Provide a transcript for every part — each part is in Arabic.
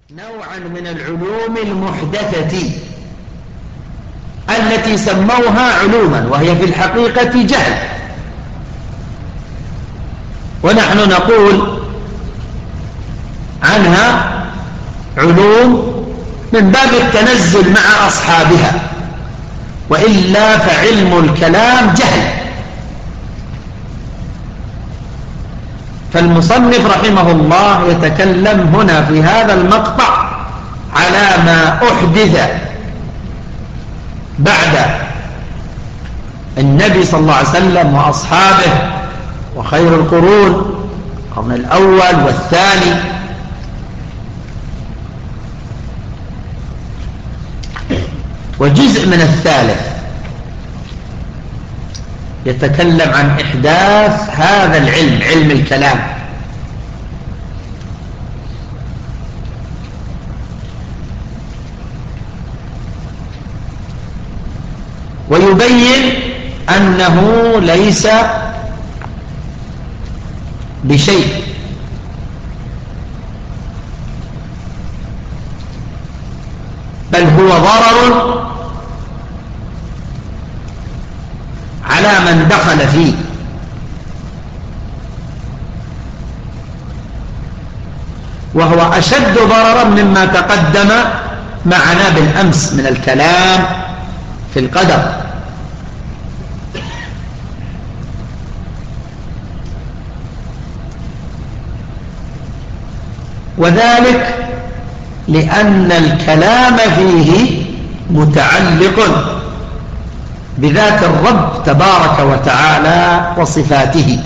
نوعا من العلوم المحدثة التي سموها علوما وهي في الحقيقة جهل، ونحن نقول عنها علوم من باب التنزل مع أصحابها، وإلا فعلم الكلام جهل. فالمصنف رحمه الله يتكلم هنا في هذا المقطع على ما أحدث بعد النبي صلى الله عليه وسلم وأصحابه وخير القرون، القرن الأول والثاني، وجزء من الثالث يتكلم عن إحداث هذا العلم، علم الكلام. ويبين أنه ليس بشيء، بل هو ضرر على من دخل فيه، وهو أشد ضررا مما تقدم معنا بالأمس من الكلام في القدر. وذلك لأن الكلام فيه متعلق بذات الرب تبارك وتعالى وصفاته،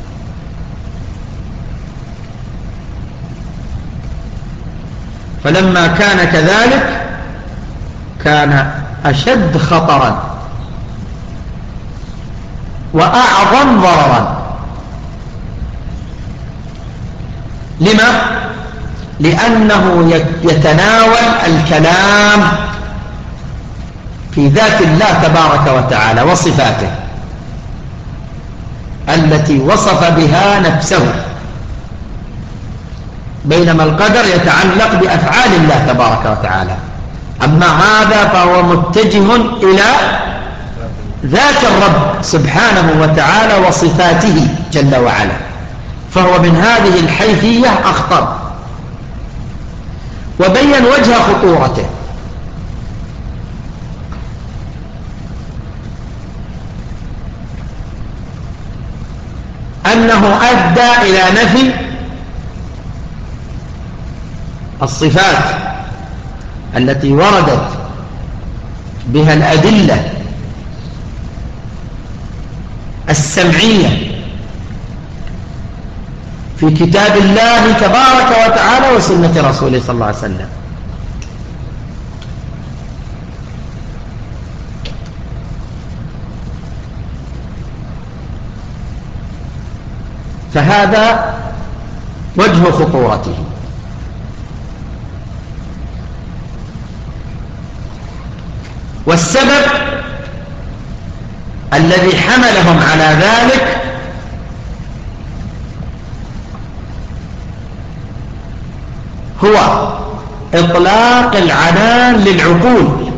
فلما كان كذلك كان أشد خطرا وأعظم ضررا. لما؟ لأنه يتناول الكلام في ذات الله تبارك وتعالى وصفاته التي وصف بها نفسه، بينما القدر يتعلق بأفعال الله تبارك وتعالى. أما هذا فهو متجه إلى ذات الرب سبحانه وتعالى وصفاته جل وعلا، فهو من هذه الحيثية أخطر. وبين وجه خطورته، أنه أدى إلى نفي الصفات التي وردت بها الأدلة السمعية في كتاب الله تبارك وتعالى وسنة رسوله صلى الله عليه وسلم. فهذا وجه خطورته. والسبب الذي حملهم على ذلك هو إطلاق العنان للعقول،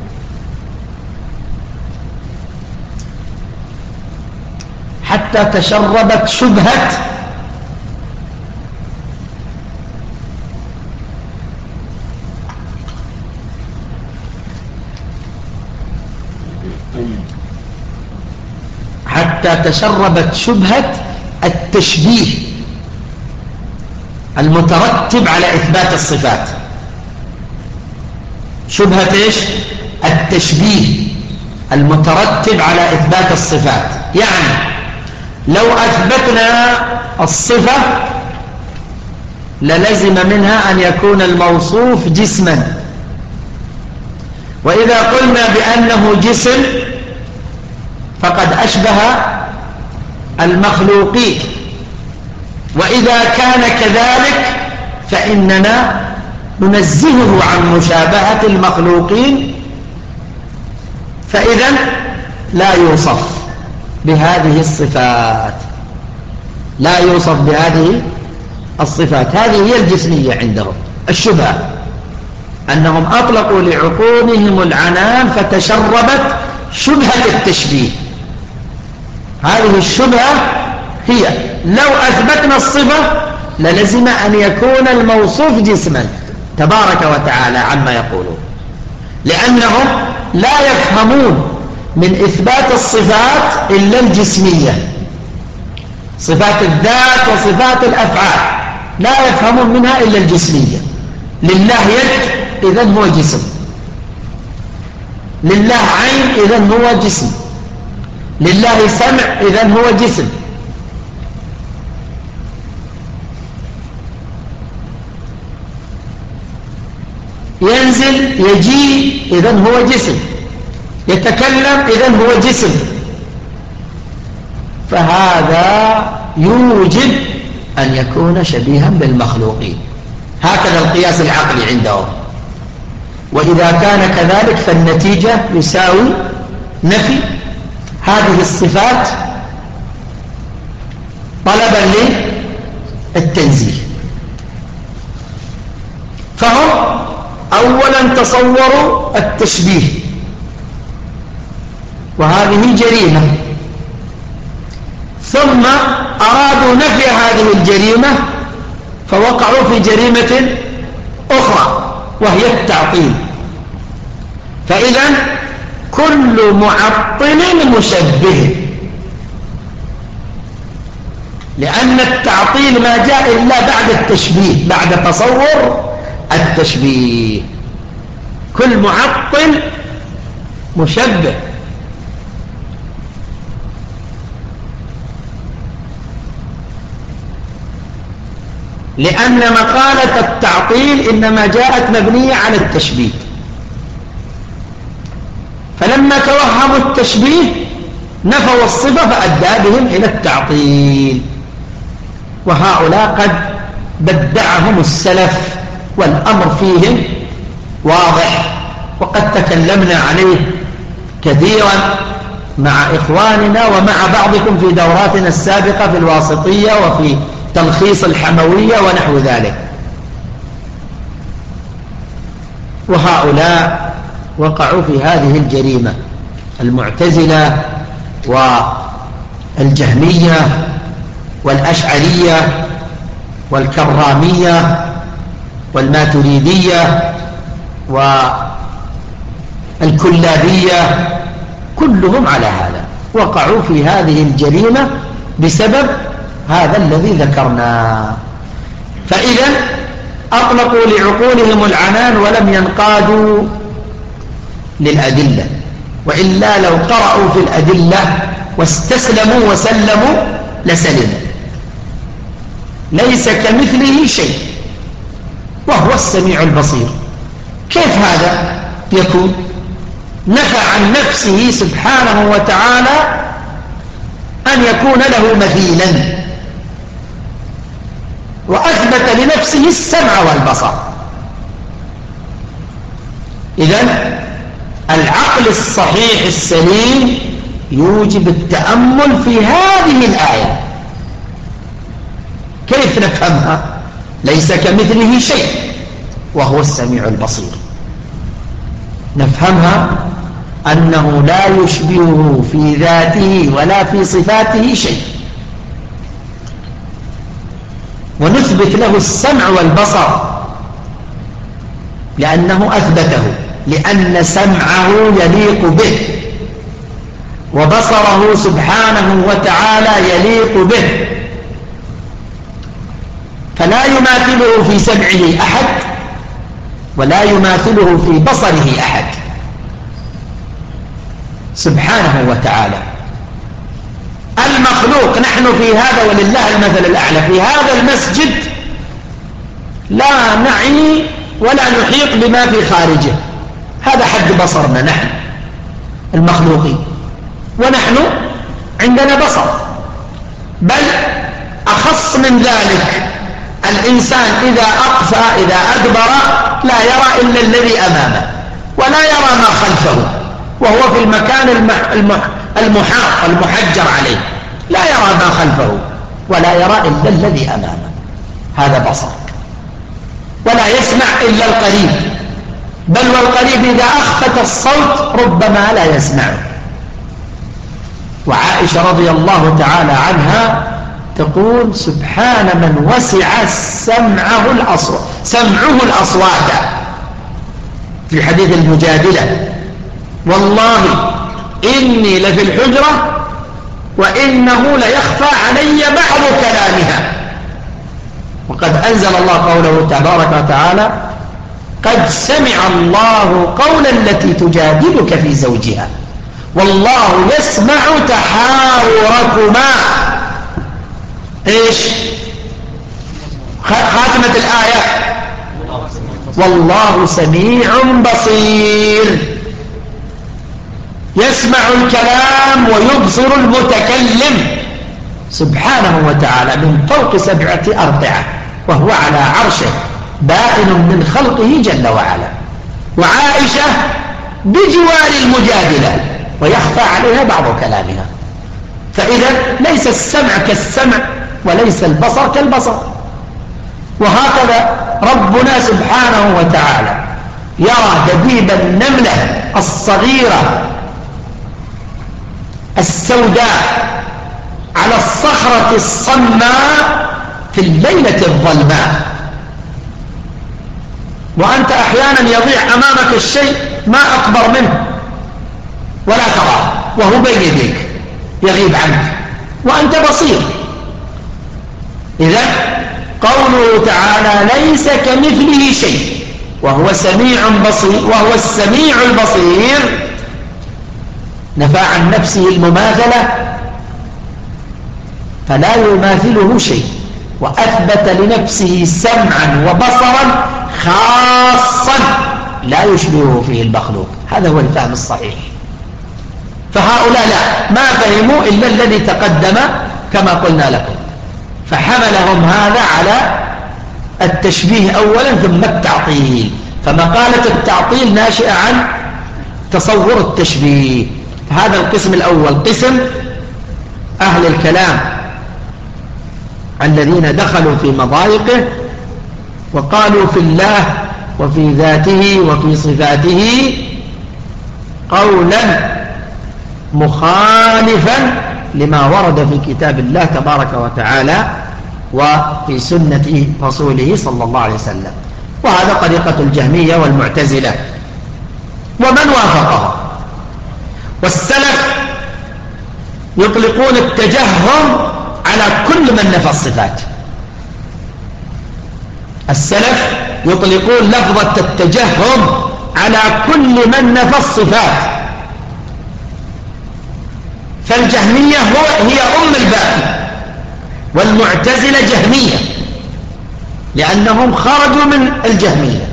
حتى تشربت شبهة التشبيه المترتب على إثبات الصفات. شبهة إيش؟ التشبيه المترتب على إثبات الصفات. يعني لو أثبتنا الصفة للزم منها أن يكون الموصوف جسما، وإذا قلنا بأنه جسم فقد أشبه المخلوقين، وإذا كان كذلك فإننا ننزهه عن مشابهة المخلوقين، فإذا لا يوصف بهذه الصفات، لا يوصف بهذه الصفات. هذه هي الجسمية عندهم، الشبهة. أنهم أطلقوا لعقولهم العنان فتشربت شبهة التشبيه. هذه الشبهة هي لو أثبتنا الصفة للزم أن يكون الموصوف جسما تبارك وتعالى عما يقولون، لأنهم لا يفهمون من إثبات الصفات إلا الجسمية، صفات الذات وصفات الأفعال لا يفهمون منها إلا الجسمية. لله يد إذن هو جسم، لله عين إذن هو جسم، لله سمع إذن هو جسم. ينزل يجي إذن هو جسم، يتكلم إذن هو جسم. فهذا يوجب أن يكون شبيها بالمخلوقين، هكذا القياس العقلي عندهم. وإذا كان كذلك فالنتيجة يساوي نفي هذه الصفات طلبا للتنزيه. فهم أولا تصوروا التشبيه، وهذه جريمة، ثم أرادوا نفي هذه الجريمة فوقعوا في جريمة أخرى وهي التعطيل. فإذا كل معطل مشبه، لأن التعطيل ما جاء إلا بعد التشبيه، بعد تصور التشبيه. كل معطل مشبه. لأن مقالة التعطيل إنما جاءت مبنية على التشبيه، فلما توهموا التشبيه نفوا الصفة فأدى بهم إلى التعطيل. وهؤلاء قد بدعهم السلف والأمر فيهم واضح، وقد تكلمنا عليه كثيرا مع إخواننا ومع بعضكم في دوراتنا السابقة في الواسطية وفي تلخيص الحموية ونحو ذلك. وهؤلاء وقعوا في هذه الجريمة، المعتزلة والجهمية والأشعرية والكرامية والماتريدية والكلابية، كلهم على هذا، وقعوا في هذه الجريمة بسبب هذا الذي ذكرناه. فإذا أطلقوا لعقولهم العنان ولم ينقادوا للأدلة، وإلا لو قرأوا في الأدلة واستسلموا وسلموا لسلموا. ليس كمثله شيء وهو السميع البصير. كيف هذا يكون؟ نفى عن نفسه سبحانه وتعالى أن يكون له مثيلا، وأثبت لنفسه السمع والبصر. إذن العقل الصحيح السليم يوجب التأمل في هذه الآية. كيف نفهمها؟ ليس كمثله شيء وهو السميع البصير. نفهمها أنه لا يشبهه في ذاته ولا في صفاته شيء، ونثبت له السمع والبصر لأنه أثبته، لأن سمعه يليق به وبصره سبحانه وتعالى يليق به، فلا يماثله في سمعه أحد ولا يماثله في بصره أحد سبحانه وتعالى. المخلوق نحن في هذا ولله المثل الأعلى في هذا المسجد لا نعي ولا نحيط بما في خارجه، هذا حد بصرنا نحن المخلوقين، ونحن عندنا بصر. بل أخص من ذلك، الإنسان إذا أقفى إذا أدبر لا يرى إلا الذي أمامه ولا يرى ما خلفه، وهو في المكان المحاط المحجر عليه، لا يرى ما خلفه ولا يرى إلا الذي أمامه، هذا بصر. ولا يسمع إلا القريب، بل والقريب إذا أخفت الصوت ربما لا يسمعه. وعائشة رضي الله تعالى عنها تقول سبحان من وسع سمعه الأصوات في حديث المجادلة، والله إني لفي الحجرة وإنه ليخفى علي بعض كلامها. وقد أنزل الله قوله تبارك وتعالى قد سمع الله قولا التي تجادلك في زوجها والله يسمع تحاوركما. إيش خاتمة الآية؟ والله سميع بصير، يسمع الكلام ويبصر المتكلم سبحانه وتعالى من فوق 7 أرضعة، وهو على عرشه بائن من خلقه جل وعلا. وعائشة بجوار المجادلة ويخفى عليها بعض كلامها. فإذا ليس السمع كالسمع وليس البصر كالبصر. وهكذا ربنا سبحانه وتعالى يرى دبيب النملة الصغيرة السوداء على الصخرة الصماء في الليلة الظلماء، وأنت أحيانا يضيع أمامك الشيء ما أكبر منه ولا تراه وهو بين يديك يغيب عنك وأنت بصير. إذا قوله تعالى ليس كمثله شيء وهو سميع بصير وهو السميع البصير نفى عن نفسه المماثلة فلا يماثله شيء، وأثبت لنفسه سمعا وبصرا خاصا لا يشبهه فيه المخلوق. هذا هو الفهم الصحيح. فهؤلاء لا ما فهموا إلا الذي تقدم كما قلنا لكم، فحملهم هذا على التشبيه أولا ثم التعطيل. فمقالة التعطيل ناشئة عن تصور التشبيه. هذا القسم الأول قسم أهل الكلام الذين دخلوا في مضايقه وقالوا في الله وفي ذاته وفي صفاته قولا مخالفا لما ورد في كتاب الله تبارك وتعالى وفي سنة رسوله صلى الله عليه وسلم. وهذا طريقة الجهمية والمعتزلة ومن وافقهم. والسلف يطلقون التجهم على كل من نفى الصفات. السلف يطلقون لفظة التجهم على كل من نفى الصفات. فالجهمية هي الباقي، والمعتزلة جهمية لأنهم خرجوا من الجهمية،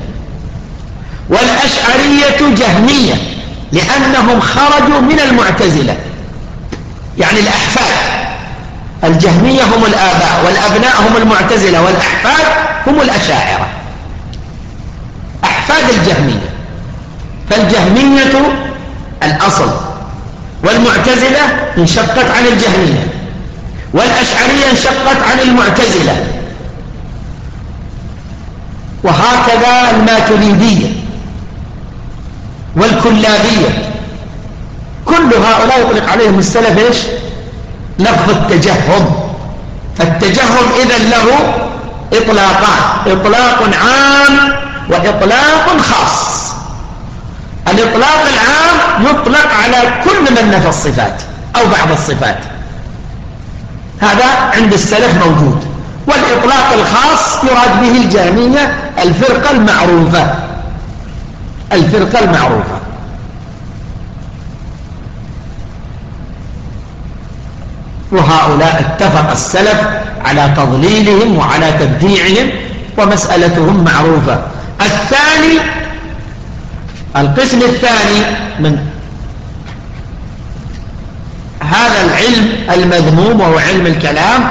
والأشعرية جهمية لأنهم خرجوا من المعتزلة، يعني الأحفاد. الجهمية هم الآباء، والأبناء هم المعتزلة، والأحفاد هم الأشاعرة، أحفاد الجهمية. فالجهمية الأصل، والمعتزلة انشقت عن الجهمية، والأشعرية انشقت عن المعتزلة، وهكذا الماتريدية والكلابية. كل هؤلاء يطلق عليهم السلف ايش؟ لفظ التجهم. فالتجهم إذن له إطلاقان: إطلاق عام وإطلاق خاص. الإطلاق العام يطلق على كل من نفى الصفات أو بعض الصفات، هذا عند السلف موجود. والإطلاق الخاص يراد به الجهمية الفرقة المعروفة، الفرقة المعروفة. وهؤلاء اتفق السلف على تضليلهم وعلى تبديعهم، ومسألتهم معروفة. الثاني، القسم الثاني من هذا العلم المذموم وهو علم الكلام،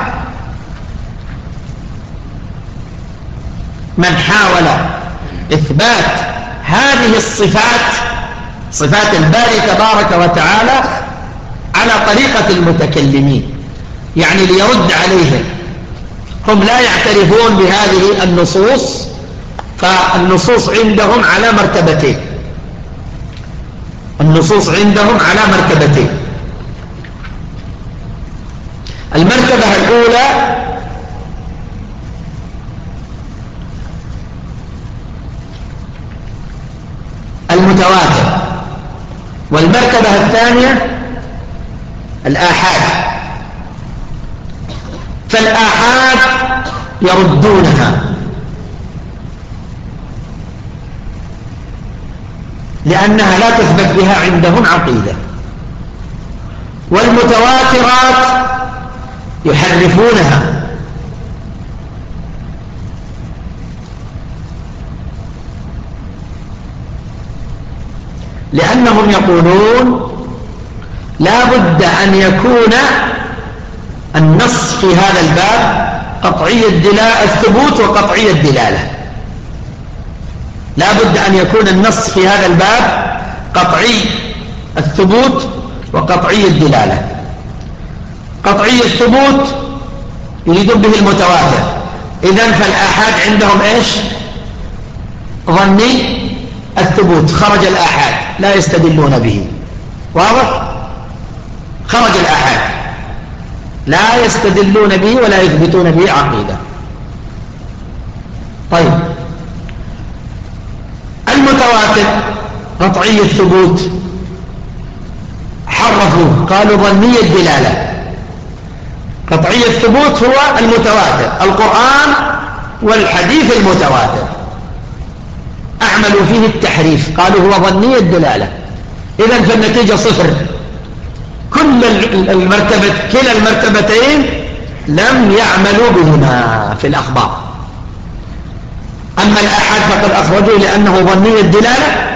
من حاول إثبات هذه الصفات، صفات الباري تبارك وتعالى، على طريقة المتكلمين، يعني ليرد عليهم. هم لا يعترفون بهذه النصوص فالنصوص عندهم على مرتبتين. النصوص عندهم على مرتبتين. المرتبة الأولى المتواتر، والمرتبة الثانية الآحاد. فالآحاد يردونها لأنها لا تثبت بها عندهم عقيدة، والمتواترات يحرفونها. لأنهم يقولون لا بد أن يكون النص في هذا الباب قطعي الثبوت وقطعي الدلالة. لا بد أن يكون النص في هذا الباب قطعي الثبوت وقطعي الدلالة. قطعي الثبوت يريدون به المتواتر، إذن فالآحاد عندهم إيش؟ ظني الثبوت، خرج الآحاد لا يستدلون به. واضح؟ خرج الآحاد لا يستدلون به ولا يثبتون به عقيدة. طيب المتواتر قطعي الثبوت حرفوه، قالوا ظني الدلالة. قطعي الثبوت هو المتواتر، القرآن والحديث المتواتر، أعملوا فيه التحريف، قالوا هو ظني الدلالة. إذن فالنتيجة صفر. كلا المرتبتين لم يعملوا بهما في الأخبار. أما الآحاد فقد أخرجوا لأنه ظني الدلالة،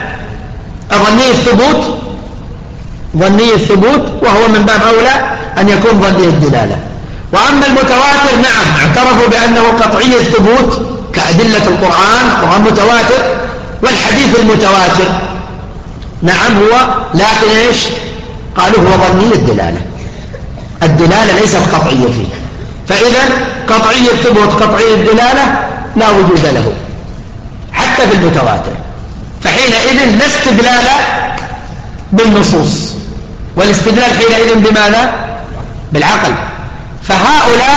ظني الثبوت وهو من باب أولى أن يكون ظني الدلالة. وأما المتواتر نعم اعترفوا بأنه قطعي الثبوت كأدلة القرآن وهو متواتر، والحديث المتواتر نعم هو، لكن إيش؟ قالوا هو ظني الدلالة، الدلالة ليست قطعية فيه. فإذا قطعي الثبوت قطعي الدلالة لا وجود له حتى في المتواتر. فحينئذ لا استدلال بالنصوص، والاستدلال حينئذ بماذا؟ بالعقل. فهؤلاء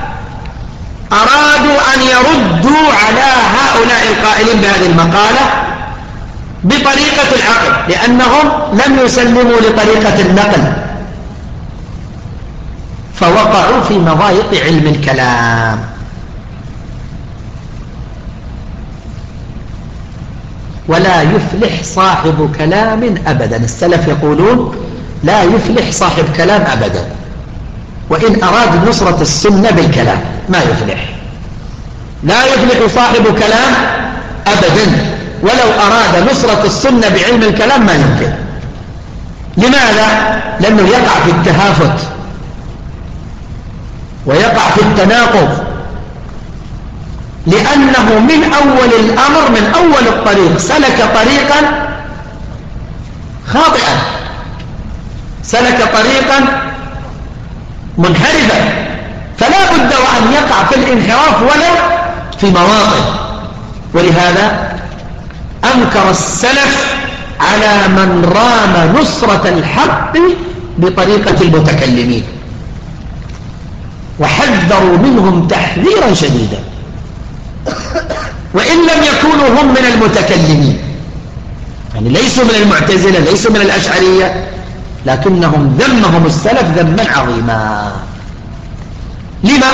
أرادوا أن يردوا على هؤلاء القائلين بهذه المقالة بطريقة العقل، لأنهم لم يسلموا لطريقة النقل، فوقعوا في مضايق علم الكلام. ولا يفلح صاحب كلام أبدا. السلف يقولون لا يفلح صاحب كلام أبدا، وإن أراد نصرة السنة بالكلام ما يفلح. لا يفلح صاحب كلام أبدا، ولو أراد نصرة السنة بعلم الكلام ما يمكن. لماذا؟ لأنه يقع في التهافت ويقع في التناقض، لأنه من أول الأمر، من أول الطريق سلك طريقا خاطئا، سلك طريقا منحرفا، فلا بد وأن يقع في الانحراف ولو في مواطن. ولهذا أنكر السلف على من رام نصرة الحق بطريقة المتكلمين، وحذروا منهم تحذيرا شديدا، وإن لم يكونوا هم من المتكلمين، يعني ليسوا من المعتزلة ليسوا من الأشعرية، لكنهم ذمهم السلف ذما عظيما. لما؟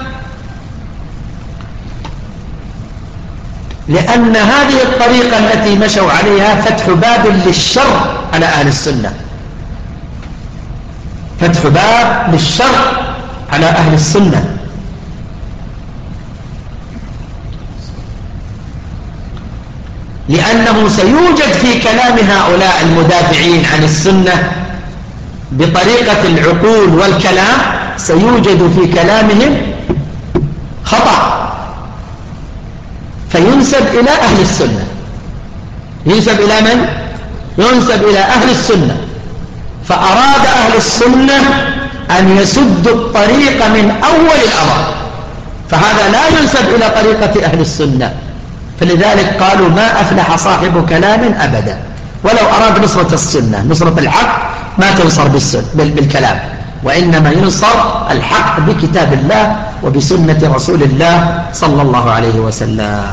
لأن هذه الطريقة التي مشوا عليها فتح باب للشر على أهل السنة، فتح باب للشر على أهل السنة. لأنه سيوجد في كلام هؤلاء المدافعين عن السنة بطريقة العقول والكلام، سيوجد في كلامهم خطأ، فينسب إلى أهل السنة. ينسب إلى من؟ ينسب إلى أهل السنة. فأراد أهل السنة أن يسدوا الطريق من أول الأمر، فهذا لا ينسب إلى طريقة أهل السنة، فلذلك قالوا ما أفلح صاحب كلام أبدا، ولو أراد نصرة السنة نصرة الحق ما تنصر بالكلام، وإنما ينصر الحق بكتاب الله وبسنة رسول الله صلى الله عليه وسلم.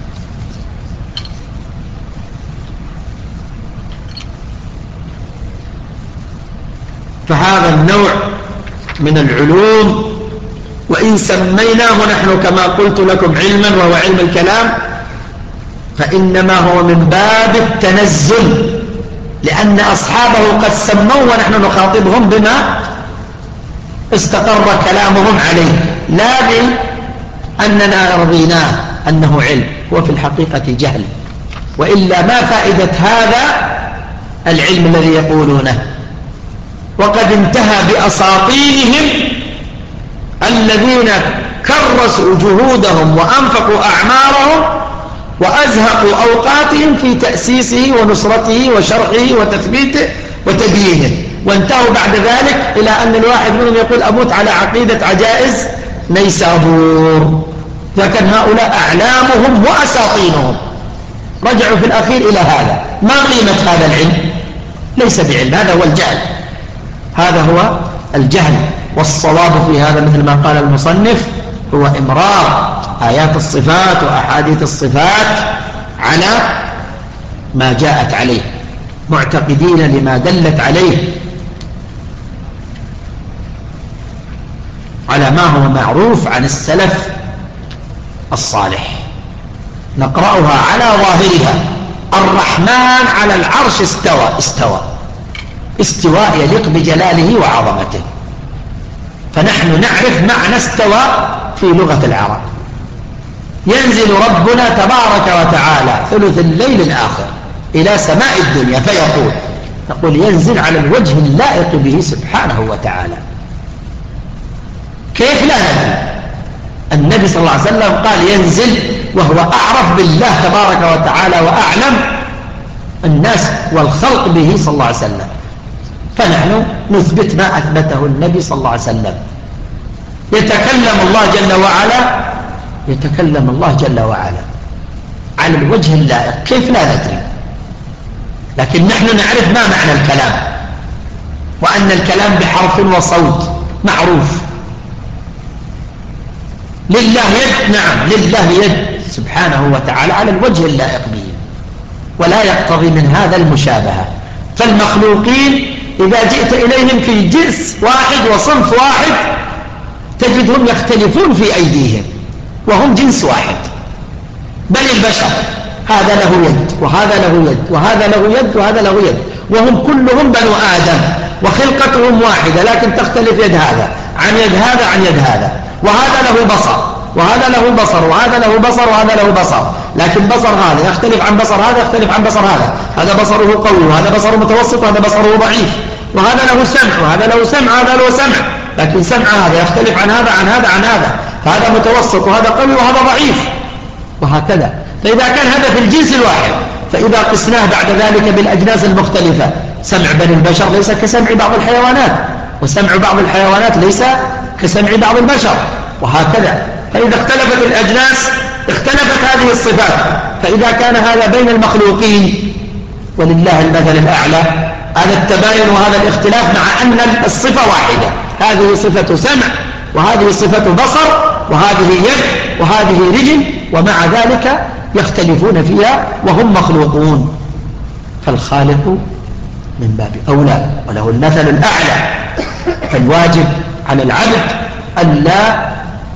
فهذا النوع من العلوم، وإن سميناه نحن كما قلت لكم علما وهو علم الكلام، فإنما هو من باب التنزل، لأن أصحابه قد سموا ونحن نخاطبهم بما استقر كلامهم عليه، لا بأننا رضيناه أنه علم، هو في الحقيقة جهل، وإلا ما فائدة هذا العلم الذي يقولونه؟ وقد انتهى بأساطينهم الذين كرسوا جهودهم وأنفقوا أعمارهم وأزهقوا أوقاتهم في تأسيسه ونصرته وشرحه وتثبيته وتبيينه، وانتهوا بعد ذلك إلى أن الواحد منهم يقول أموت على عقيدة عجائز نيسابور. فكان هؤلاء أعلامهم وأساطينهم رجعوا في الأخير إلى هذا. ما قيمة هذا العلم؟ ليس بعلم، هذا هو الجهل، هذا هو الجهل. والصواب في هذا مثل ما قال المصنف هو إمرار آيات الصفات وأحاديث الصفات على ما جاءت عليه، معتقدين لما دلت عليه، على ما هو معروف عن السلف الصالح. نقرأها على ظاهرها: الرحمن على العرش استوى استواء يليق بجلاله وعظمته. فنحن نعرف معنى استوى في لغة العرب. ينزل ربنا تبارك وتعالى ثلث الليل الآخر إلى سماء الدنيا فيقول، نقول ينزل على الوجه اللائق به سبحانه وتعالى. كيف؟ لا ندري. النبي صلى الله عليه وسلم قال ينزل، وهو أعرف بالله تبارك وتعالى وأعلم الناس والخلق به صلى الله عليه وسلم، فنحن نثبت ما أثبته النبي صلى الله عليه وسلم. يتكلم الله جل وعلا على الوجه اللائق، كيف؟ لا ندري. لكن نحن نعرف ما معنى الكلام، وأن الكلام بحرف وصوت معروف. لله يد، نعم لله يد سبحانه وتعالى على الوجه اللائق به، ولا يقتضي من هذا المشابهة. فالمخلوقين إذا جئت إليهم في جنس واحد وصنف واحد تجدهم يختلفون في أيديهم وهم جنس واحد. بل البشر هذا له يد وهذا له يد وهذا له يد وهذا له يد، وهم كلهم بنو آدم وخلقتهم واحدة، لكن تختلف يد هذا عن يد هذا عن يد هذا، وهذا له بصر وهذا له بصر وهذا له بصر وهذا له بصر، لكن بصر هذا يختلف عن بصر هذا يختلف عن بصر هذا بصره قوي وهذا بصره متوسط وهذا بصره ضعيف، وهذا له سمع وهذا له سمع وهذا له سمع، لكن سمع هذا يختلف عن هذا عن هذا عن هذا، فهذا متوسط وهذا قوي وهذا ضعيف، وهكذا. فإذا كان هذا في الجنس الواحد، فإذا قسناه بعد ذلك بالأجناس المختلفة، سمع بني البشر ليس كسمع بعض الحيوانات، وسمع بعض الحيوانات ليس كسمع بعض البشر، وهكذا. فإذا اختلفت الأجناس اختلفت هذه الصفات. فإذا كان هذا بين المخلوقين ولله المثل الأعلى، هذا التباين وهذا الاختلاف مع أن الصفة واحدة، هذه صفة سمع وهذه صفة بصر وهذه يد وهذه رجل، ومع ذلك يختلفون فيها وهم مخلوقون. فالخالق من باب أولى وله المثل الأعلى. فالواجب على العبد ألا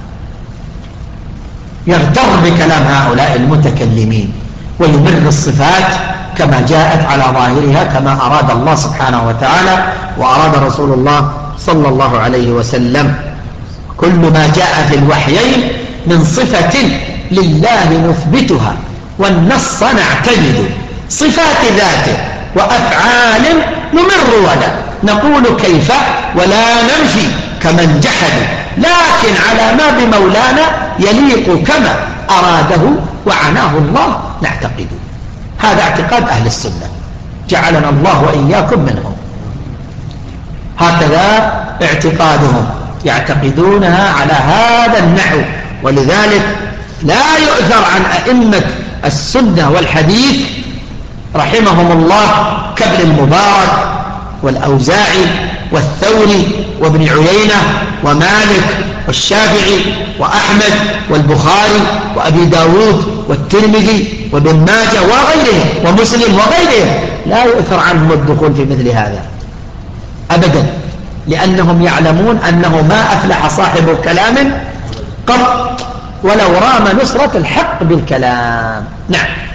يغتر بكلام هؤلاء المتكلمين، ويمر الصفات كما جاءت على ظاهرها كما أراد الله سبحانه وتعالى وأراد رسول الله صلى الله عليه وسلم. كل ما جاء في الوحيين من صفة لله نثبتها والنص نعتمد، صفات ذاته وأفعال نمر ولا نقول كيف ولا ننفي كمن جحد، لكن على ما بمولانا يليق كما أراده وعناه الله نعتقد. هذا اعتقاد أهل السنة، جعلنا الله وإياكم منهم. هكذا اعتقادهم، يعتقدونها على هذا النحو. ولذلك لا يؤثر عن أئمة السنة والحديث رحمهم الله كابن المبارك والأوزاعي والثوري وابن عيينة ومالك والشافعي وأحمد والبخاري وأبي داود والترمذي وابن ماجه وغيرهم ومسلم وغيرهم لا يؤثر عنهم الدخول في مثل هذا أبدا، لأنهم يعلمون أنه ما أفلح صاحب كلام قط ولو رام نصرة الحق بالكلام. نعم.